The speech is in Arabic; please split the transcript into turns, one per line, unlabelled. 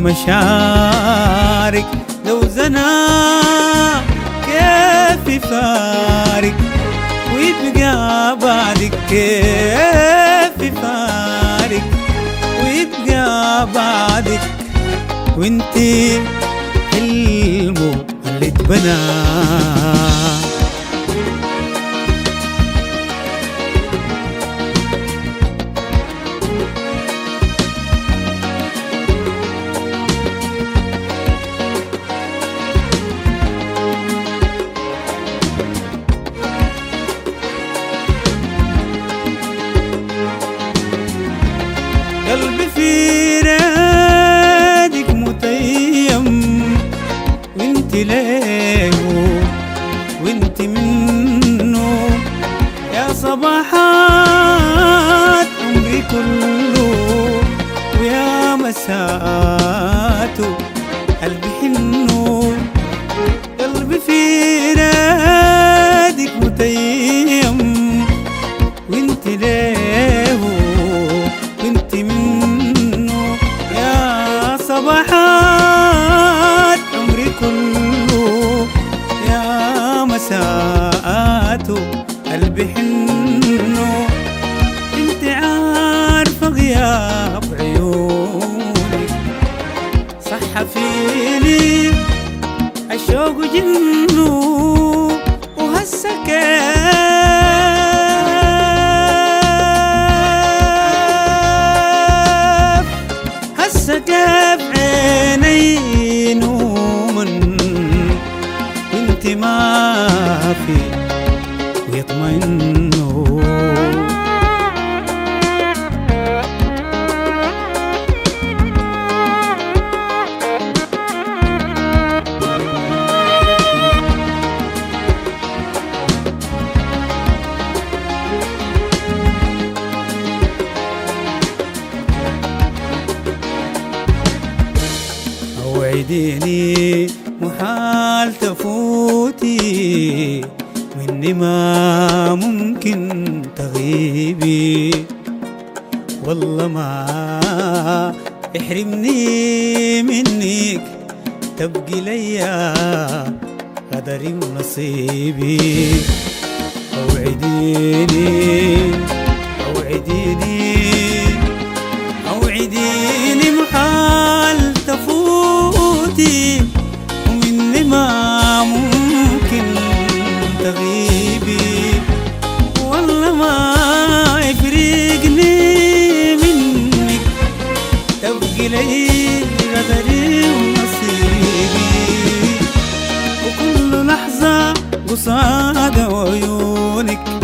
مشارك لو زنا كيف يفارق ويبقى بعدك كيف يفارق ويبقى بعدك وانتي حلمه اللي اتبنى قلبي في رادك متيم وانت ليه وانت منه يا صباحات عمري كله ويا مساته قلبي حنه قلبي في رادك متيم وانت ليه وانت منه يا صباحات عمري كله يا مساءاته قلبي حنه انت عارفة غياب عيونك صح فيني الشوق جنه وهسه كيف عيني نومن وانت ما في ويطمئنوا وعديني محال تفوتي مني ما ممكن تغيبي والله ما احرمني منك تبقي ليا قدري ونصيبي اوعديني اوعديني محال تفوتي ومني ما ممكن تغيبي والله ما يفرقني منك تبقي لي قدري ونصيبي وكل لحظة قصاد عيونك